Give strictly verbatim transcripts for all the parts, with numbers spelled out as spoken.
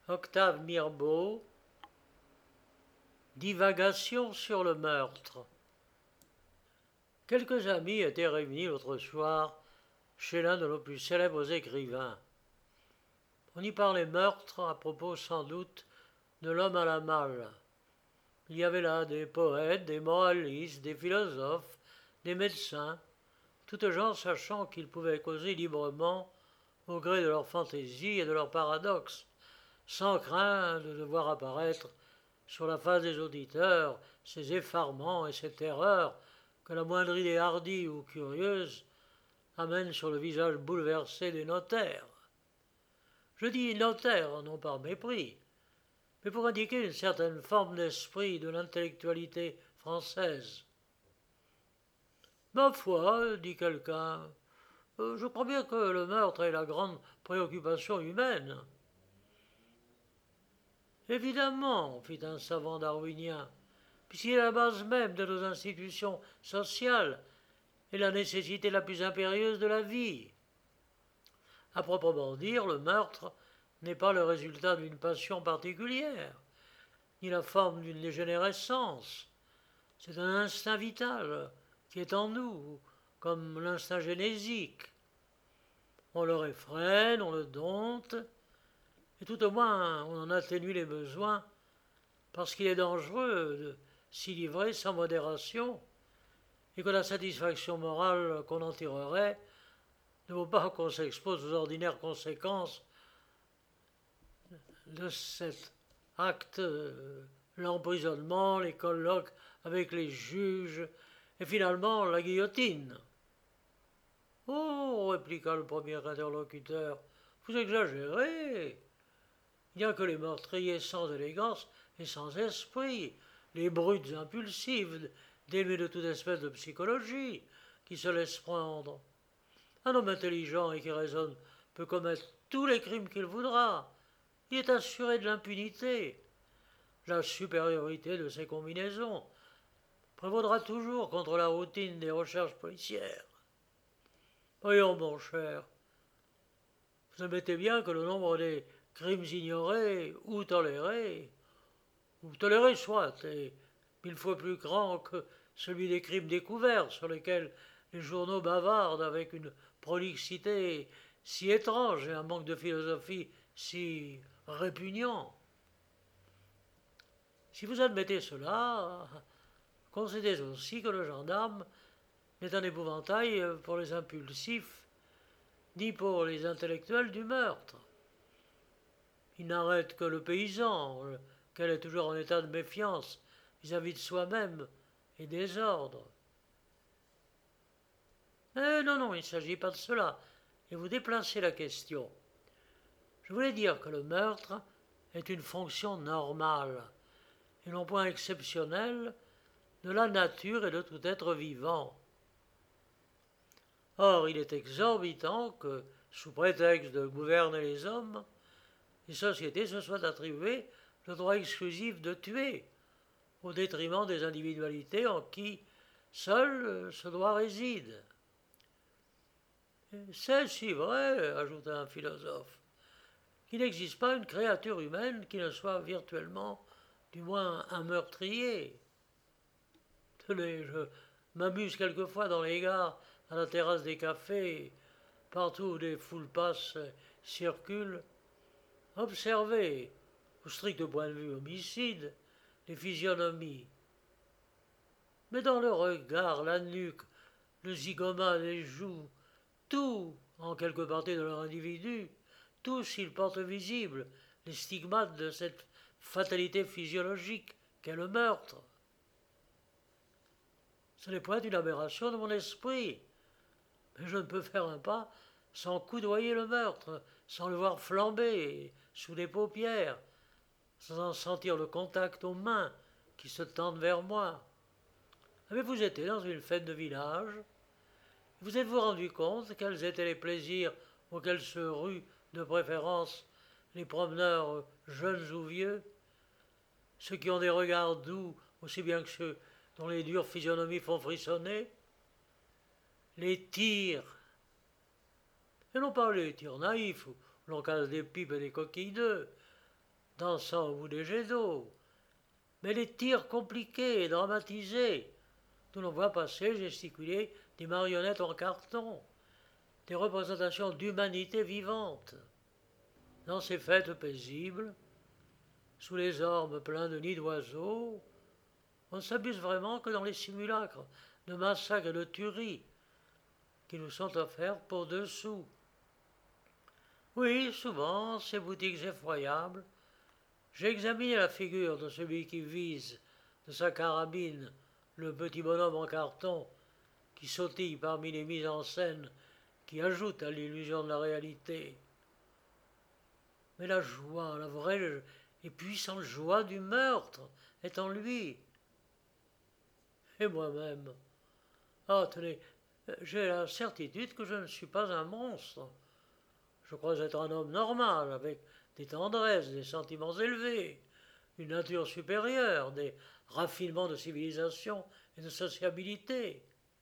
Octave Mirbeau, Divagation sur le meurtre. Quelques amis étaient réunis l'autre soir chez l'un de nos plus célèbres écrivains. On y parlait meurtre à propos sans doute de l'homme à la malle. Il y avait là des poètes, des moralistes, des philosophes, des médecins, toutes gens sachant qu'ils pouvaient causer librement au gré de leur fantaisie et de leur paradoxe, sans crainte de devoir apparaître sur la face des auditeurs ces effarements et ces terreurs que la moindre idée hardie ou curieuse amène sur le visage bouleversé des notaires. Je dis notaires, non par mépris, mais pour indiquer une certaine forme d'esprit de l'intellectualité française. Ma foi, dit quelqu'un, je crois bien que le meurtre est la grande préoccupation humaine. Évidemment, fit un savant darwinien, puisqu'il est la base même de nos institutions sociales et la nécessité la plus impérieuse de la vie. À proprement dire, le meurtre n'est pas le résultat d'une passion particulière, ni la forme d'une dégénérescence. C'est un instinct vital qui est en nous, comme l'instinct génésique. On le réfrène, on le dompte, et tout au moins on en atténue les besoins, parce qu'il est dangereux de s'y livrer sans modération, et que la satisfaction morale qu'on en tirerait ne vaut pas qu'on s'expose aux ordinaires conséquences de cet acte, l'emprisonnement, les colloques avec les juges, et finalement la guillotine. Oh, répliqua le premier interlocuteur, vous exagérez. Il n'y a que les meurtriers sans élégance et sans esprit, les brutes impulsives, dénuées de toute espèce de psychologie, qui se laissent prendre. Un homme intelligent et qui raisonne peut commettre tous les crimes qu'il voudra. Il est assuré de l'impunité. La supériorité de ses combinaisons prévaudra toujours contre la routine des recherches policières. Voyons, mon cher, vous admettez bien que le nombre des crimes ignorés ou tolérés, ou tolérés soit, est mille fois plus grand que celui des crimes découverts sur lesquels les journaux bavardent avec une prolixité si étrange et un manque de philosophie si répugnant. Si vous admettez cela, concédez aussi que le gendarme n'est un épouvantail pour les impulsifs, ni pour les intellectuels du meurtre. Il n'arrête que le paysan, lequel est toujours en état de méfiance vis-à-vis de soi-même et des ordres. Eh non, non, il ne s'agit pas de cela, et vous déplacez la question. Je voulais dire que le meurtre est une fonction normale, et non point exceptionnelle, de la nature et de tout être vivant. Or, il est exorbitant que, sous prétexte de gouverner les hommes, les sociétés se soient attribuées le droit exclusif de tuer, au détriment des individualités en qui seul ce droit réside. C'est si vrai, ajouta un philosophe, qu'il n'existe pas une créature humaine qui ne soit virtuellement, du moins, un meurtrier. Tenez, je m'amuse quelquefois dans les gares, à la terrasse des cafés, partout où des foules passent, circulent. Observez, au strict point de vue homicide, les physionomies. Mais dans le regard, la nuque, le zygoma, les joues, tout, en quelque partie de leur individu, tout s'ils portent visibles les stigmates de cette fatalité physiologique qu'est le meurtre. Ce n'est point une aberration de mon esprit, mais je ne peux faire un pas sans coudoyer le meurtre, sans le voir flamber sous les paupières, sans en sentir le contact aux mains qui se tendent vers moi. Avez-vous été dans une fête de village? Vous êtes-vous rendu compte quels étaient les plaisirs auxquels se ruent de préférence les promeneurs jeunes ou vieux, ceux qui ont des regards doux aussi bien que ceux dont les dures physionomies font frissonner? Les tirs, et non pas les tirs naïfs où l'on casse des pipes et des coquilles d'œufs, dansant au bout des jets d'eau, mais les tirs compliqués et dramatisés, d'où l'on voit passer, gesticuler des marionnettes en carton, des représentations d'humanité vivante. Dans ces fêtes paisibles, sous les ormes pleins de nids d'oiseaux, on ne s'abuse vraiment que dans les simulacres de massacres et de tueries qui nous sont offerts pour deux sous. Oui, souvent, ces boutiques effroyables, j'ai examiné la figure de celui qui vise de sa carabine le petit bonhomme en carton qui sautille parmi les mises en scène qui ajoutent à l'illusion de la réalité. Mais la joie, la vraie et puissante joie du meurtre est en lui. Et moi-même, ah tenez, j'ai la certitude que je ne suis pas un monstre. Je crois être un homme normal, avec des tendresses, des sentiments élevés, une nature supérieure, des raffinements de civilisation et de sociabilité.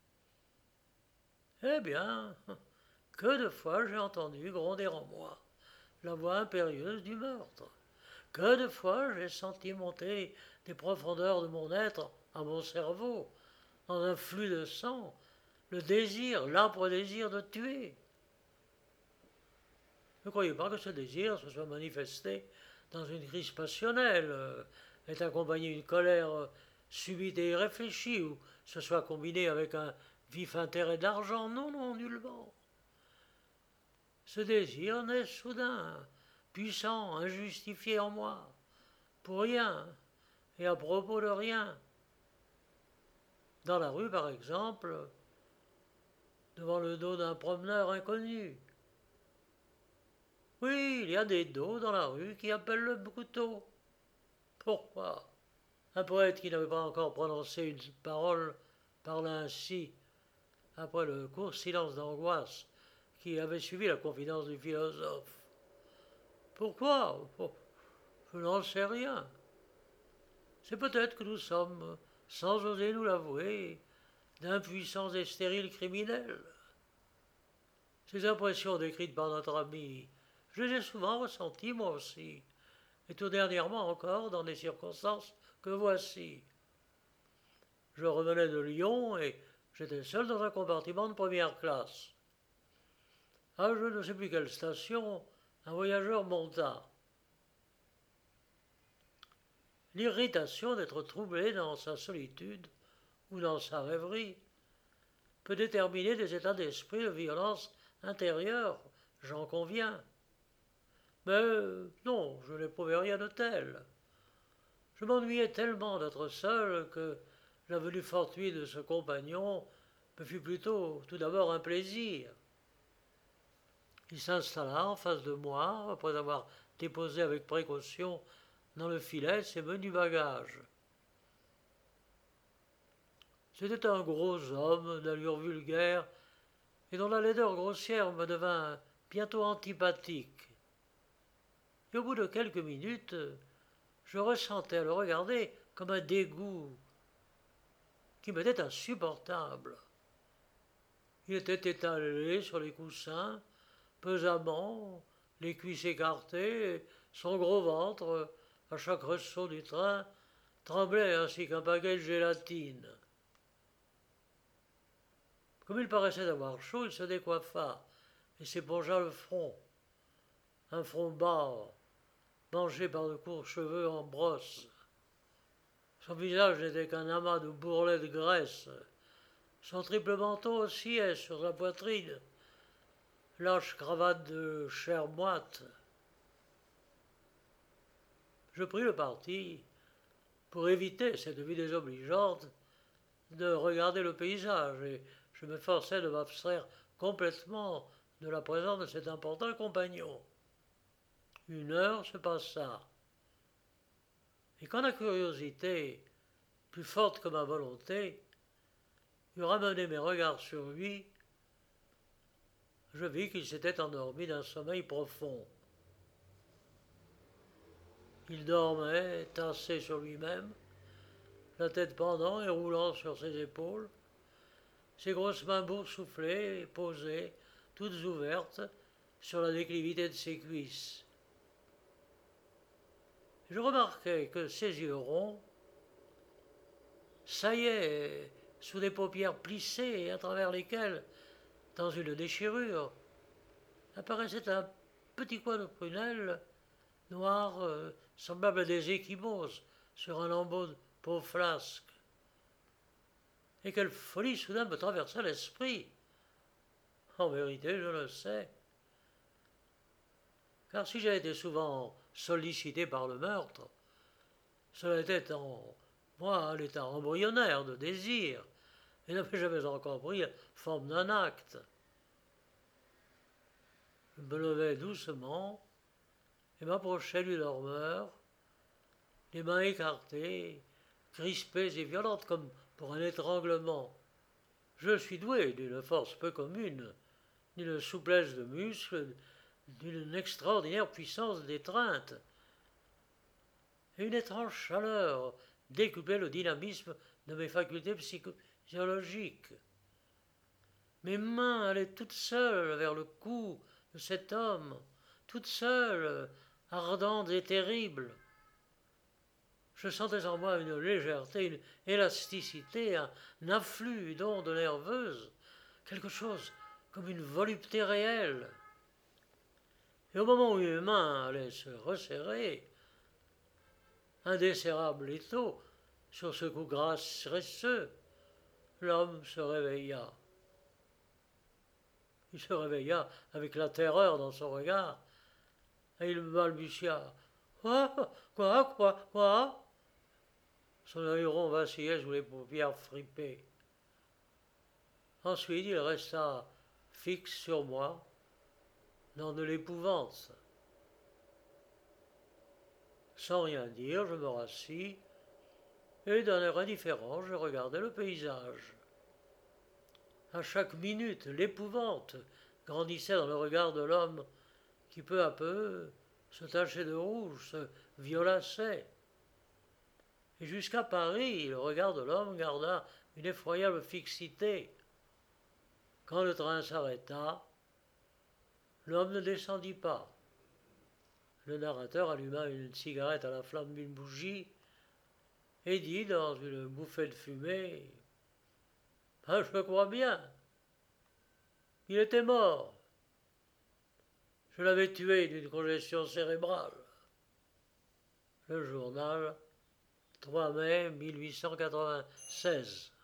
Eh bien, que de fois j'ai entendu gronder en moi la voix impérieuse du meurtre. Que de fois j'ai senti monter des profondeurs de mon être à mon cerveau, dans un flux de sang, le désir, l'âpre désir de tuer. Ne croyez pas que ce désir se soit manifesté dans une crise passionnelle, euh, est accompagné d'une colère euh, subite et irréfléchie, ou se soit combiné avec un vif intérêt d'argent. Non, non, nullement. Ce désir naît soudain, puissant, injustifié en moi, pour rien et à propos de rien. Dans la rue, par exemple, devant le dos d'un promeneur inconnu. Oui, il y a des dos dans la rue qui appellent le couteau. Pourquoi? Un poète qui n'avait pas encore prononcé une parole parla ainsi, après le court silence d'angoisse qui avait suivi la confidence du philosophe. Pourquoi? Oh, je n'en sais rien. C'est peut-être que nous sommes, sans oser nous l'avouer, d'impuissants et stériles criminels. Ces impressions décrites par notre ami, je les ai souvent ressenties moi aussi, et tout dernièrement encore dans des circonstances que voici. Je revenais de Lyon et j'étais seul dans un compartiment de première classe. À je ne sais plus quelle station, un voyageur monta. L'irritation d'être troublé dans sa solitude ou dans sa rêverie peut déterminer des états d'esprit de violence intérieure, j'en conviens. Mais non, je n'éprouvais rien de tel. Je m'ennuyais tellement d'être seul que la venue fortuite de ce compagnon me fut plutôt tout d'abord un plaisir. Il s'installa en face de moi, après avoir déposé avec précaution dans le filet ses menus bagages. C'était un gros homme d'allure vulgaire et dont la laideur grossière me devint bientôt antipathique. Et au bout de quelques minutes, je ressentais à le regarder comme un dégoût qui m'était insupportable. Il était étalé sur les coussins, pesamment, les cuisses écartées, son gros ventre, à chaque ressaut du train, tremblait ainsi qu'un paquet de gélatine. Comme il paraissait avoir chaud, il se décoiffa et s'épongea le front. Un front bas, mangé par de courts cheveux en brosse. Son visage n'était qu'un amas de bourrelets de graisse. Son triple manteau oscillait sur sa poitrine, lâche cravate de chair moite. Je pris le parti, pour éviter cette vie désobligeante, de regarder le paysage, et je m'efforçais de m'abstraire complètement de la présence de cet important compagnon. Une heure se passa, et quand la curiosité, plus forte que ma volonté, eut ramené mes regards sur lui, je vis qu'il s'était endormi d'un sommeil profond. Il dormait, tassé sur lui-même, la tête pendant et roulant sur ses épaules, ses grosses mains boursouflées et posées, toutes ouvertes, sur la déclivité de ses cuisses. Je remarquai que ses yeux ronds saillaient sous des paupières plissées et à travers lesquelles, dans une déchirure, apparaissait un petit coin de prunelle noir, euh, semblable à des échymoses sur un lambeau de peau flasque. Et quelle folie soudain me traversa l'esprit. En vérité, je le sais. Car si j'ai été souvent sollicité par le meurtre, cela était en moi l'état embryonnaire de désir, et n'avait jamais encore pris la forme d'un acte. Je me levai doucement et m'approchai du dormeur, les mains écartées, crispées et violentes comme pour un étranglement. Je suis doué d'une force peu commune, d'une souplesse de muscles, d'une extraordinaire puissance d'étreinte. Et une étrange chaleur décuplait le dynamisme de mes facultés psychologiques. Mes mains allaient toutes seules vers le cou de cet homme, toutes seules, ardentes et terribles. Je sentais en moi une légèreté, une élasticité, un afflux d'ondes nerveuses, quelque chose comme une volupté réelle. Et au moment où mes mains allaient se resserrer, indesserrable étau, sur ce cou grasseux, l'homme se réveilla. Il se réveilla avec la terreur dans son regard, et il balbutia. Quoi, quoi, quoi, quoi? Son œil rond vacillait sous les paupières fripées. Ensuite, il resta fixe sur moi, dans de l'épouvante. Sans rien dire, je me rassis, et d'un air indifférent, je regardais le paysage. À chaque minute, l'épouvante grandissait dans le regard de l'homme qui, peu à peu, se tachait de rouge, se violaçait. Et jusqu'à Paris, le regard de l'homme garda une effroyable fixité. Quand le train s'arrêta, l'homme ne descendit pas. Le narrateur alluma une cigarette à la flamme d'une bougie et dit dans une bouffée de fumée « Ah, je crois bien, il était mort. Je l'avais tué d'une congestion cérébrale. » Le journal, trois mai mille huit cent quatre-vingt-seize.